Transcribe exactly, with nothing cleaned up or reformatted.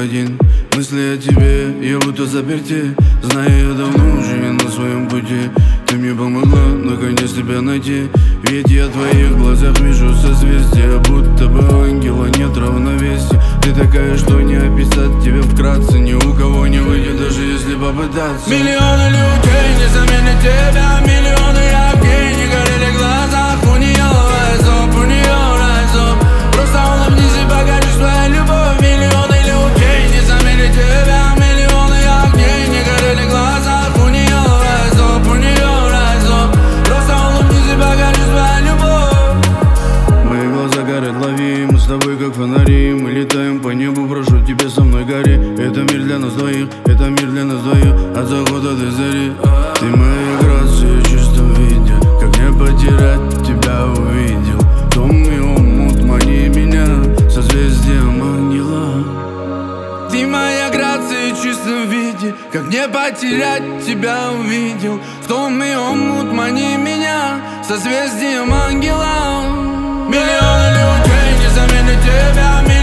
один. Мысли о тебе, я будто заперти. Знаю, я давно уже не на своем пути. Ты мне помогла, наконец тебя найти. Ведь я в твоих глазах вижу созвездия, будто бы ангела нет равновесия. Ты такая, что не описать тебя вкратце. Ни у кого не выйдет, даже если попытаться. Миллионы людей не заменят тебя. Миллионы огней не горели в глазах. У нее райзоп, у нее райзоп. Просто улыбнись и покажешь свою любовь. Миллионы людей не заменят тебя. Миллионы огней не горели в глазах. У нее райзоп, у нее райзоп. Просто улыбнись и покажешь свою любовь. Мои глаза горят, лови, мы с тобой как фонари. Мы летаем по небу, прошу тебя со мной гори. Это мир для нас двоих, это мир для нас двоих. От захода до зари. Ты моя грация в чистом виде. Как не потерять тебя увидел. Том и омут, мани меня созвездием ангела. Ты моя грация в чистом виде. Как не потерять тебя увидел. В том и омут, мани меня созвездием ангела. Миллионы людей не заменят тебя.